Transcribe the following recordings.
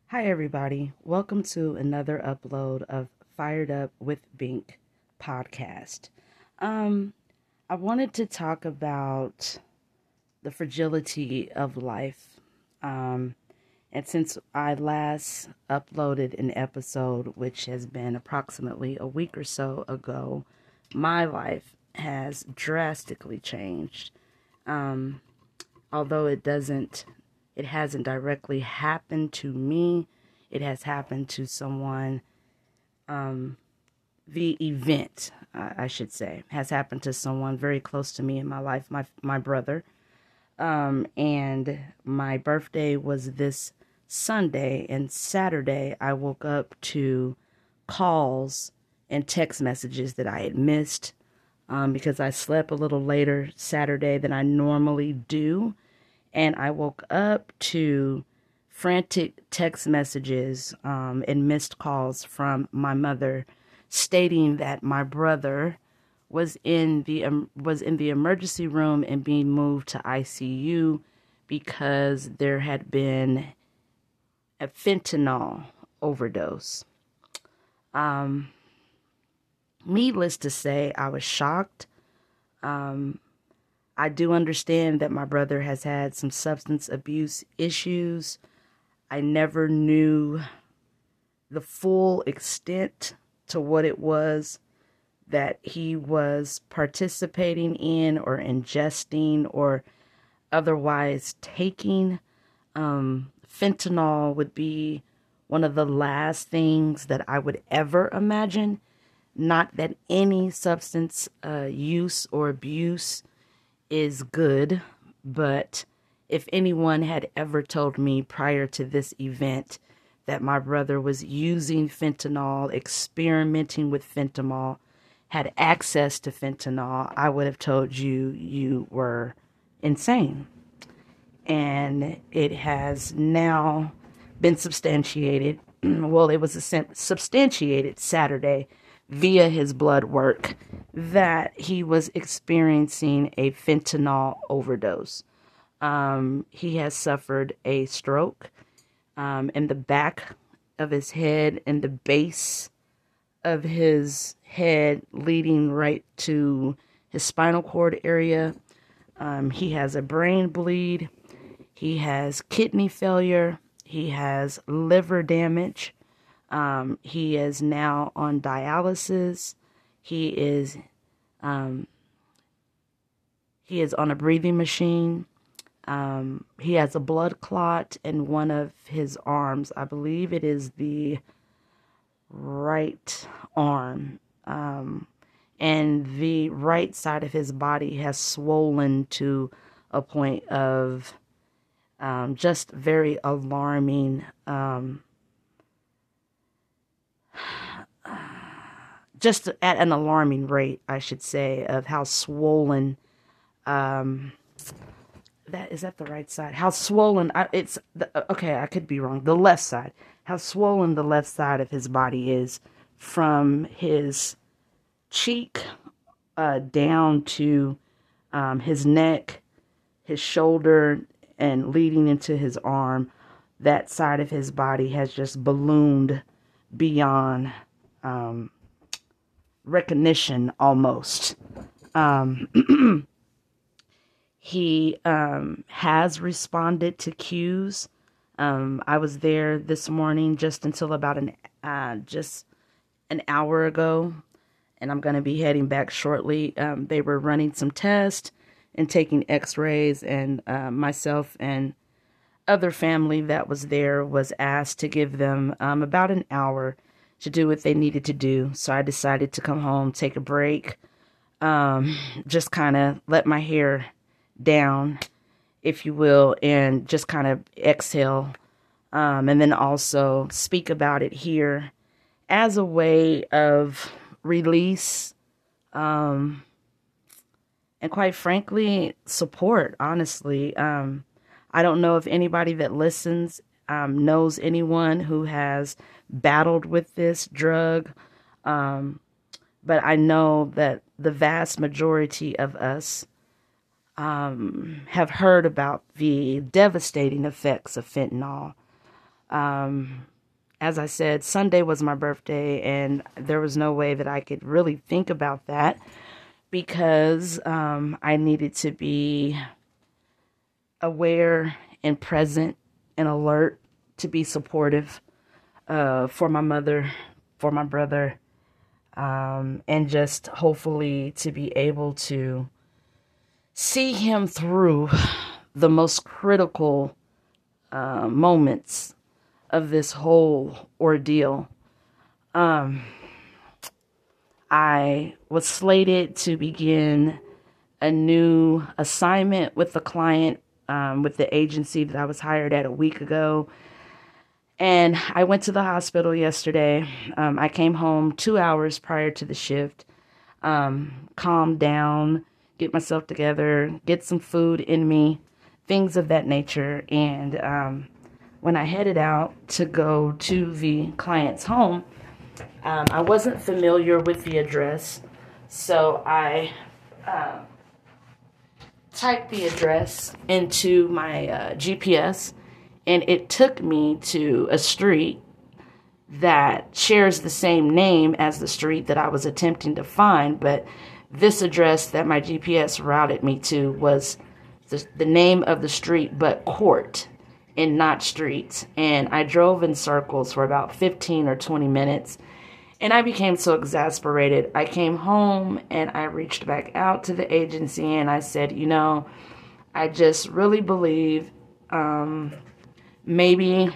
Hi, everybody. Welcome to another upload of Fired Up with Bink podcast. Um, I wanted to talk about the fragility of life. Um, and since I last uploaded an episode, which has been approximately a week or so ago, my life has drastically changed. Um, Although it hasn't directly happened to me, it has happened to someone. The event, I should say, has happened to someone very close to me in my life, my brother. And my birthday was this Sunday, and Saturday I woke up to calls and text messages that I had missed because I slept a little later Saturday than I normally do. And I woke up to frantic text messages and missed calls from my mother stating that my brother was in the emergency room and being moved to ICU because there had been a fentanyl overdose. Needless to say, I was shocked. I do understand that my brother has had some substance abuse issues. I never knew the full extent to what it was that he was participating in or ingesting or otherwise taking. Fentanyl would be one of the last things that I would ever imagine. Not that any substance use or abuse is good, but if anyone had ever told me prior to this event that my brother was using fentanyl, experimenting with fentanyl, had access to fentanyl, I would have told you were insane. And it has now been substantiated. Well, it was substantiated Saturday via his blood work that he was experiencing a fentanyl overdose. He has suffered a stroke in the back of his head and the base of his head, leading right to his spinal cord area. He has a brain bleed. He has kidney failure. He has liver damage. He is now on dialysis. He is he is on a breathing machine. He has a blood clot in one of his arms. I believe it is the right arm. And the right side of his body has swollen to a point of just very alarming, just at an alarming rate, I should say, of how swollen that is that the right side? How swollen okay, I could be wrong. The left side. How swollen the left side of his body is from his cheek down to his neck, his shoulder, and leading into his arm. That side of his body has just ballooned beyond recognition almost. He has responded to cues. I was there this morning just until about just an hour ago, and I'm going to be heading back shortly. They were running some tests and taking x-rays, and myself and other family that was there was asked to give them about an hour to do what they needed to do. So I decided to come home, take a break, just kind of let my hair down, if you will, and just kind of exhale, and then also speak about it here as a way of release, and quite frankly, support, honestly. I don't know if anybody that listens knows anyone who has battled with this drug, but I know that the vast majority of us have heard about the devastating effects of fentanyl. As I said, Sunday was my birthday, and there was no way that I could really think about that because I needed to be aware and present and alert to be supportive for my mother, for my brother, and just hopefully to be able to see him through the most critical moments of this whole ordeal. I was slated to begin a new assignment with the client, with the agency that I was hired at a week ago. And I went to the hospital yesterday. I came home 2 hours prior to the shift, calm down, get myself together, get some food in me, things of that nature. And when I headed out to go to the client's home, I wasn't familiar with the address, so I typed the address into my GPS, and it took me to a street that shares the same name as the street that I was attempting to find, but this address that my GPS routed me to was the name of the street, but court and not streets. And I drove in circles for about 15 or 20 minutes, and I became so exasperated. I came home and I reached back out to the agency and I said, I just really believe maybe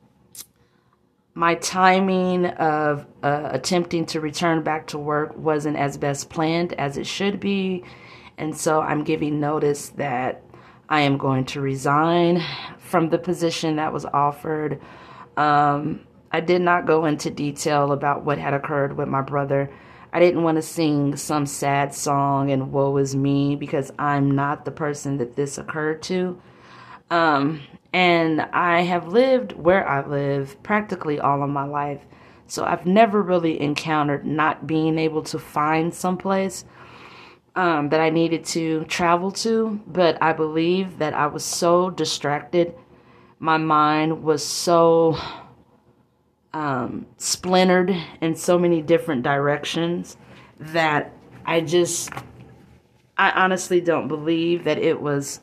my timing of attempting to return back to work wasn't as best planned as it should be. And so I'm giving notice that I am going to resign from the position that was offered. I did not go into detail about what had occurred with my brother. I didn't want to sing some sad song and woe is me because I'm not the person that this occurred to. And I have lived where I live practically all of my life. So I've never really encountered not being able to find someplace that I needed to travel to. But I believe that I was so distracted. My mind was so splintered in so many different directions that I honestly don't believe that it was,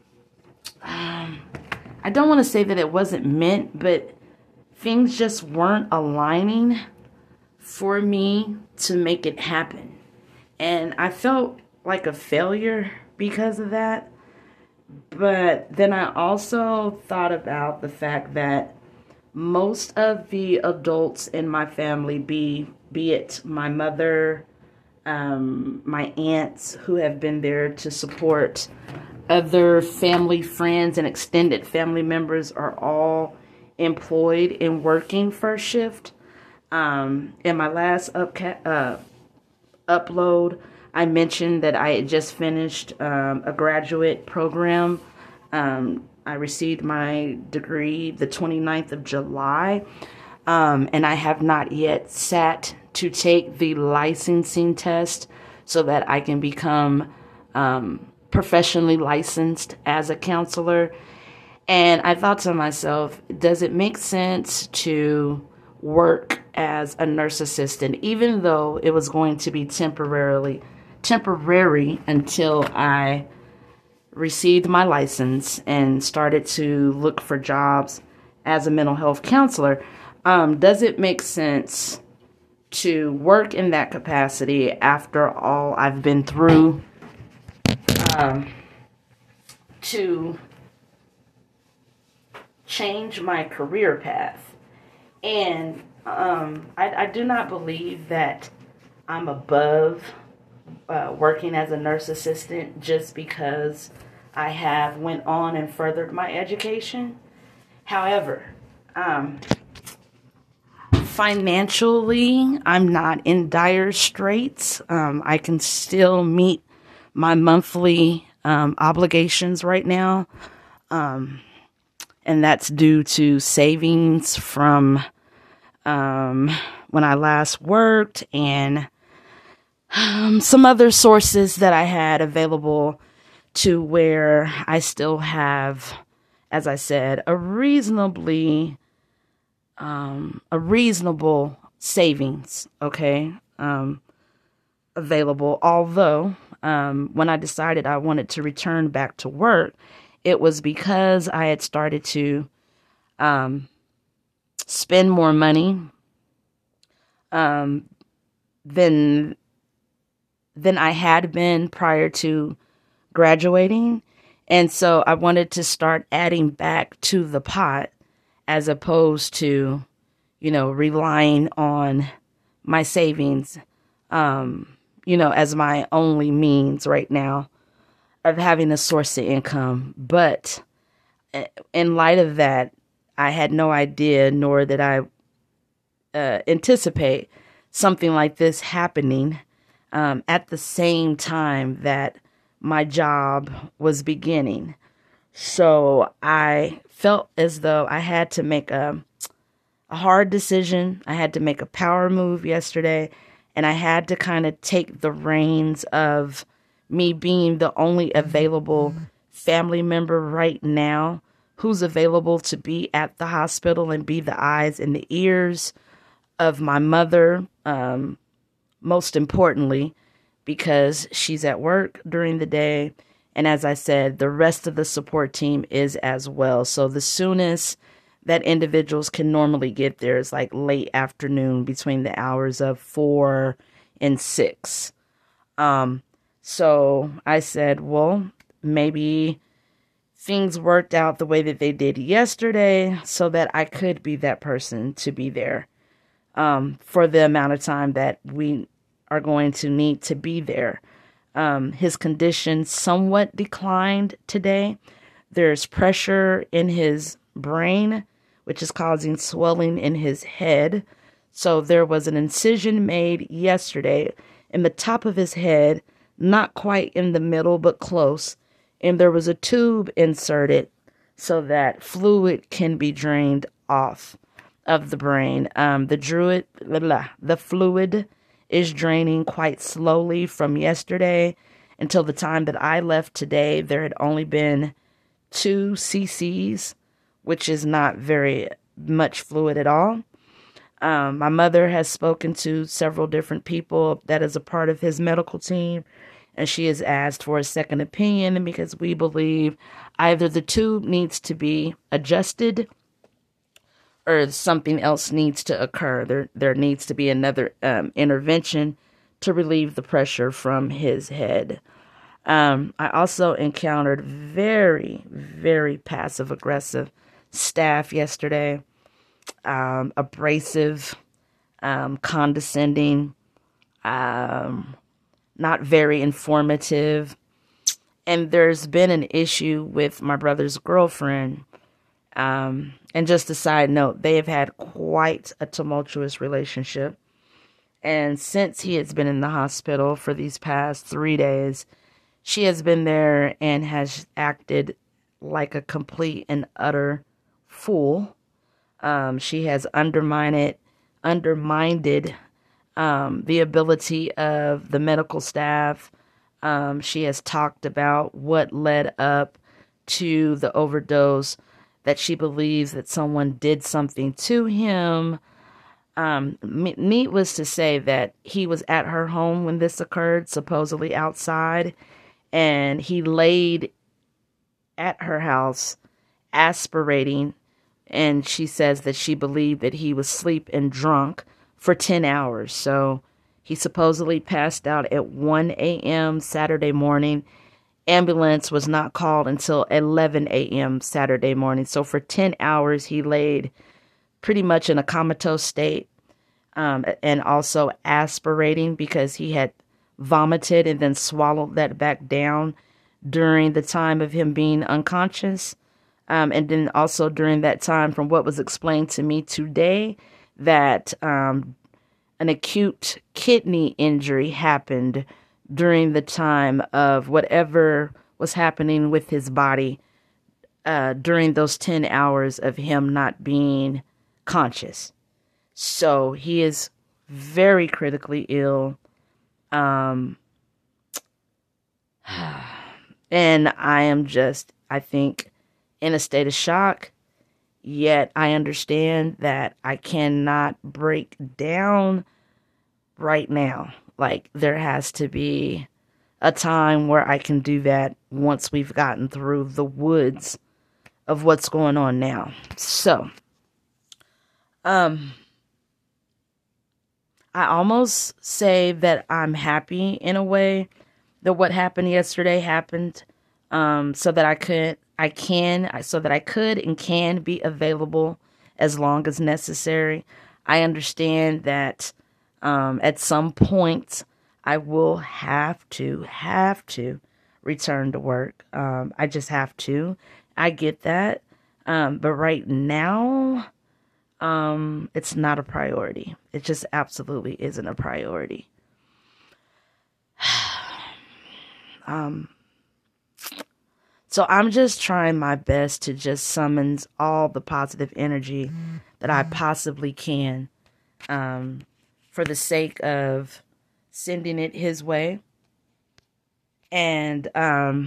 I don't want to say that it wasn't meant, but things just weren't aligning for me to make it happen. And I felt like a failure because of that. But then I also thought about the fact that most of the adults in my family, be it my mother, my aunts who have been there to support, other family, friends, and extended family members are all employed in working first shift. In my last upload, I mentioned that I had just finished a graduate program. I received my degree the 29th of July, and I have not yet sat to take the licensing test so that I can become professionally licensed as a counselor. And I thought to myself, does it make sense to work as a nurse assistant, even though it was going to be temporary until I received my license and started to look for jobs as a mental health counselor? Does it make sense to work in that capacity after all I've been through, to change my career path? And I do not believe that I'm above working as a nurse assistant just because I have went on and furthered my education. However, financially, I'm not in dire straits. I can still meet my monthly obligations right now. And that's due to savings from when I last worked and some other sources that I had available to where I still have, as I said, a reasonably a reasonable savings, okay, available. Although, when I decided I wanted to return back to work, it was because I had started to spend more money than I had been prior to graduating. And so I wanted to start adding back to the pot as opposed to, relying on my savings, as my only means right now of having a source of income. But in light of that, I had no idea, nor did I anticipate something like this happening at the same time that my job was beginning. So I felt as though I had to make a hard decision. I had to make a power move yesterday, and I had to kind of take the reins of me being the only available family member right now who's available to be at the hospital and be the eyes and the ears of my mother, most importantly, because she's at work during the day. And as I said, the rest of the support team is as well. So the soonest that individuals can normally get there is like late afternoon between the hours of 4 and 6. So I said, well, maybe things worked out the way that they did yesterday so that I could be that person to be there for the amount of time that we are going to need to be there. His condition somewhat declined today. There's pressure in his brain, which is causing swelling in his head. So there was an incision made yesterday in the top of his head, not quite in the middle, but close. And there was a tube inserted so that fluid can be drained off of the brain. The fluid is draining quite slowly from yesterday until the time that I left today. There had only been 2 cc's, which is not very much fluid at all. My mother has spoken to several different people that is a part of his medical team, and she has asked for a second opinion because we believe either the tube needs to be adjusted or something else needs to occur. There needs to be another intervention to relieve the pressure from his head. I also encountered very, very passive aggressive staff yesterday, abrasive, condescending, not very informative. And there's been an issue with my brother's girlfriend. And just a side note, they have had quite a tumultuous relationship. And since he has been in the hospital for these past 3 days, she has been there and has acted like a complete and utter fool. She has undermined the ability of the medical staff. She has talked about what led up to the overdose, that she believes that someone did something to him. Needless to say that he was at her home when this occurred, supposedly outside, and he laid at her house aspirating, and she says that she believed that he was asleep and drunk for 10 hours. So he supposedly passed out at 1 a.m. Saturday morning. Ambulance was not called until 11 a.m. Saturday morning. So for 10 hours, he laid pretty much in a comatose state, and also aspirating because he had vomited and then swallowed that back down during the time of him being unconscious. And then also during that time, from what was explained to me today, that an acute kidney injury happened during the time of whatever was happening with his body during those 10 hours of him not being conscious. So he is very critically ill. And I am just, I think, in a state of shock Yet I understand that I cannot break down right now. Like, there has to be a time where I can do that once we've gotten through the woods of what's going on now. So, I almost say that I'm happy in a way that what happened yesterday happened, so that so that I could and can be available as long as necessary. I understand that at some point I will have to return to work. I just have to. I get that. But right now, it's not a priority. It just absolutely isn't a priority. So I'm just trying my best to just summons all the positive energy that I possibly can, for the sake of sending it his way. And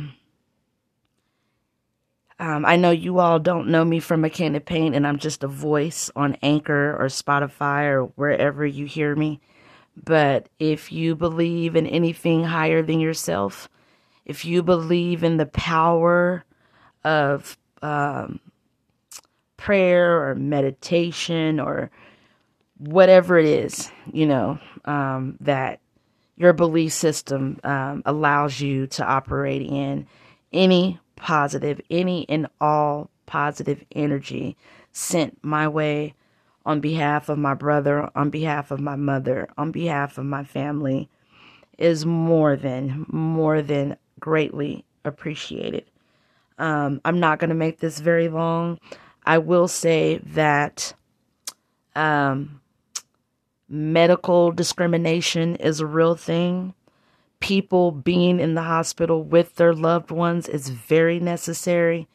I know you all don't know me from a can of paint, and I'm just a voice on Anchor or Spotify or wherever you hear me. But if you believe in anything higher than yourself, if you believe in the power of prayer or meditation or whatever it is, that your belief system allows you to operate in, any and all positive energy sent my way on behalf of my brother, on behalf of my mother, on behalf of my family, is more than greatly appreciated. I'm not going to make this very long. I will say that medical discrimination is a real thing. People being in the hospital with their loved ones is very necessary.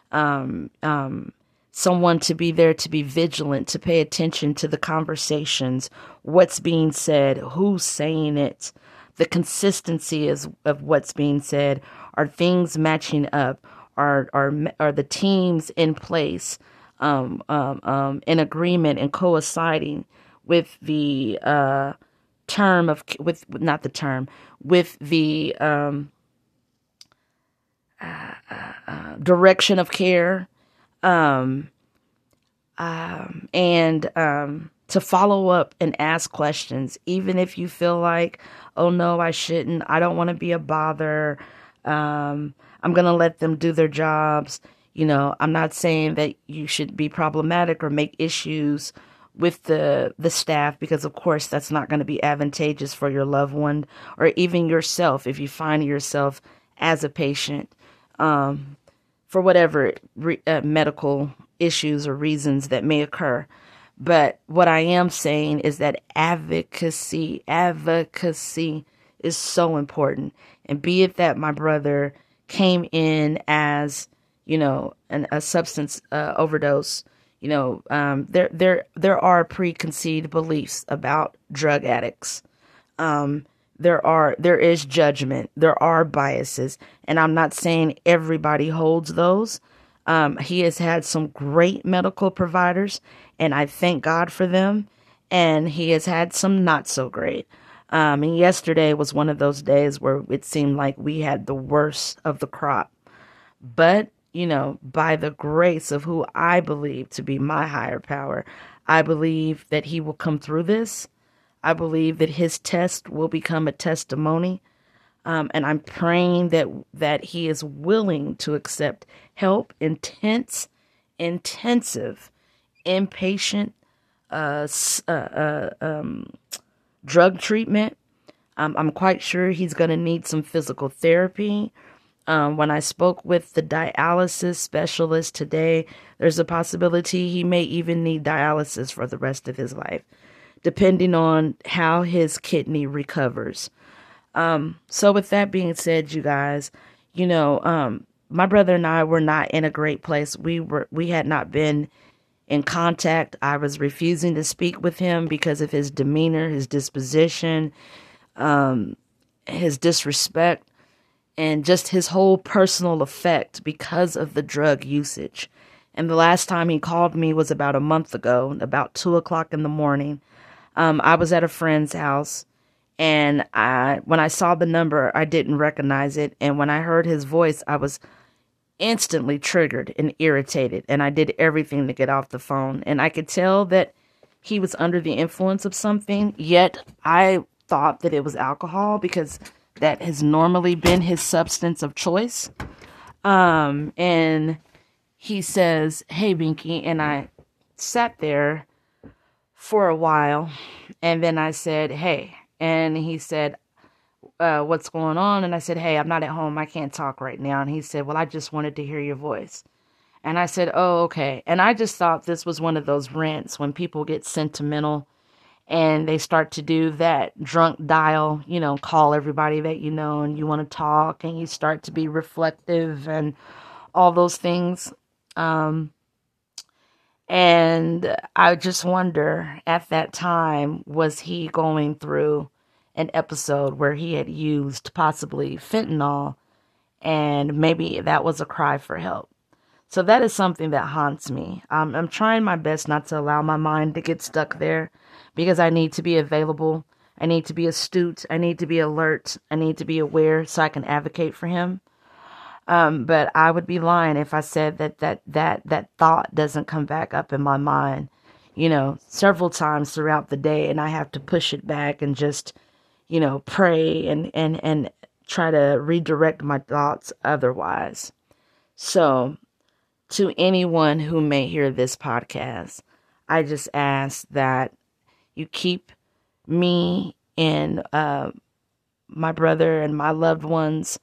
Someone to be there, to be vigilant, to pay attention to the conversations, what's being said, who's saying it, the consistency of what's being said. Are things matching up? Are the teams in place, in agreement and coinciding with the term of, with not the term, with the direction of care, and to follow up and ask questions, even if you feel like, oh no, I shouldn't, I don't want to be a bother, I'm going to let them do their jobs. I'm not saying that you should be problematic or make issues with the staff, because of course that's not going to be advantageous for your loved one or even yourself if you find yourself as a patient, for whatever medical issues or reasons that may occur. But what I am saying is that advocacy is so important. And be it that my brother came in as, a substance overdose, there are preconceived beliefs about drug addicts. There is judgment, there are biases, and I'm not saying everybody holds those. He has had some great medical providers, and I thank God for them. And he has had some not so great. And yesterday was one of those days where it seemed like we had the worst of the crop. But, by the grace of who I believe to be my higher power, I believe that he will come through this. I believe that his test will become a testimony. And I'm praying that he is willing to accept help, intensive, inpatient drug treatment. I'm quite sure he's going to need some physical therapy. When I spoke with the dialysis specialist today, there's a possibility he may even need dialysis for the rest of his life, depending on how his kidney recovers. So with that being said, you guys, my brother and I were not in a great place. We had not been in contact. I was refusing to speak with him because of his demeanor, his disposition, his disrespect, and just his whole personal effect because of the drug usage. And the last time he called me was about a month ago, about 2 o'clock in the morning. I was at a friend's house, and when I saw the number, I didn't recognize it. And when I heard his voice, I was instantly triggered and irritated, and I did everything to get off the phone. And I could tell that he was under the influence of something, yet I thought that it was alcohol because that has normally been his substance of choice. And he says, "Hey, Binky," and I sat there for a while, and then I said, "Hey," and he said, "What's going on?" And I said, "Hey, I'm not at home. I can't talk right now." And he said, "Well, I just wanted to hear your voice." And I said, "Oh, okay." And I just thought this was one of those rants when people get sentimental and they start to do that drunk dial, call everybody that you know and you want to talk, and you start to be reflective and all those things. And I just wonder, at that time, was he going through an episode where he had used possibly fentanyl, and maybe that was a cry for help? So that is something that haunts me. I'm trying my best not to allow my mind to get stuck there, because I need to be available. I need to be astute. I need to be alert. I need to be aware so I can advocate for him. But I would be lying if I said that thought doesn't come back up in my mind, several times throughout the day, and I have to push it back and just, pray and try to redirect my thoughts otherwise. So, to anyone who may hear this podcast, I just ask that you keep me and my brother and my loved ones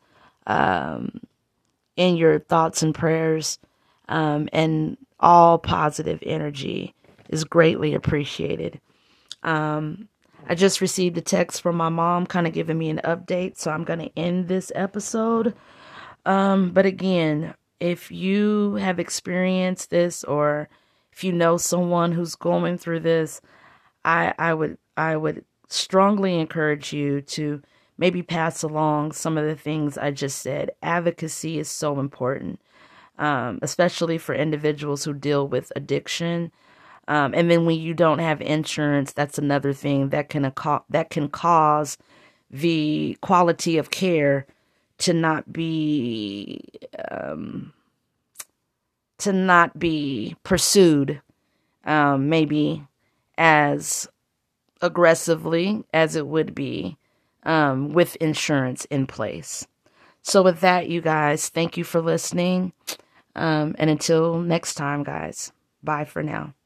in your thoughts and prayers, and all positive energy is greatly appreciated. I just received a text from my mom kind of giving me an update, so I'm going to end this episode. But again, if you have experienced this, or if you know someone who's going through this, I would strongly encourage you to maybe pass along some of the things I just said. Advocacy is so important, especially for individuals who deal with addiction. And then when you don't have insurance, that's another thing that can cause the quality of care to not be pursued, maybe as aggressively as it would be with insurance in place. So with that, you guys, thank you for listening. And until next time, guys, bye for now.